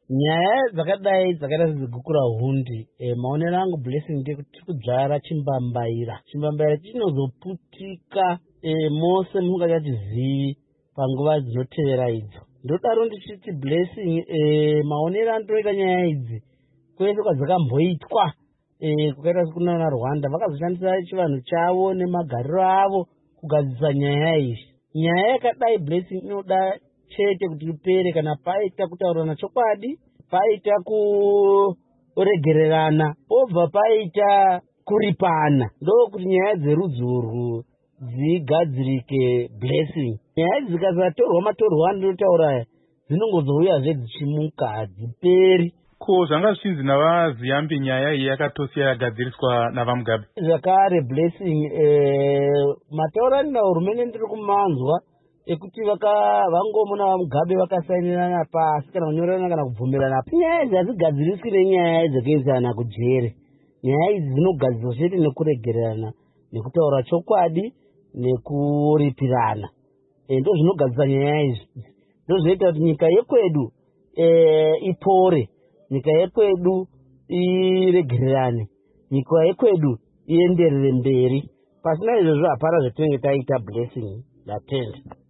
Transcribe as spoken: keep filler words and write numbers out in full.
nyaya dzakadai dzakaita sedzigukura hundi e, maonero angu Blessing ndekuti kudzvara chimbambaira. Chimbambaira chinozoputika e, mose mungachatizivi panguva dzinotevera idzo. Ndodaro ndichiti Blessing e, maonero anotoita nyaya idzi kwese kwadzakamboitwa e, kukaita sekunana Rwanda vakazoshandisa chivanhu chavo nemagariro avo kugadzisa nyaya izvi. Nyaya yakadai Blessing inoda chete kuti ipere kana paita kutaurana chokwadi, paita kuregererana, obva paita kuripana, ndokuti nyaya dzerudzi urwu dzigadzirike Blessing. Nyaya idzi dzikasatorwa matorwa andinotaura dzinongozouya zvedzichimuka hadziperi. Ko zvanga zvichinzi navaziyambi nyaya iyi yakatosiya yagadziriswa navaMugabe. Zvakare Blessing eh, mataurano hurumende ndiri kumanzwa ekuti vaka vangomuna vaMugabe vakasainirana pasi kana kunyorana kana kubvumirana. Nyaya idzi hadzigadziriswi nenyaya dzekuisana kujere. Nyaya idzi dzinogadziriswa chete nekuregererana, nekutaura chokwadi, nekuripirana. E, ndo zvinogadzisa nyaya idzi. Ndo zvinoita kuti nyika yekwedu e, ipore, nyika yekwedu iregererane, nyika yekwedu ienderere mberi. Pasina izvozvo hapana zvatinenge taita Blessing. Datenda.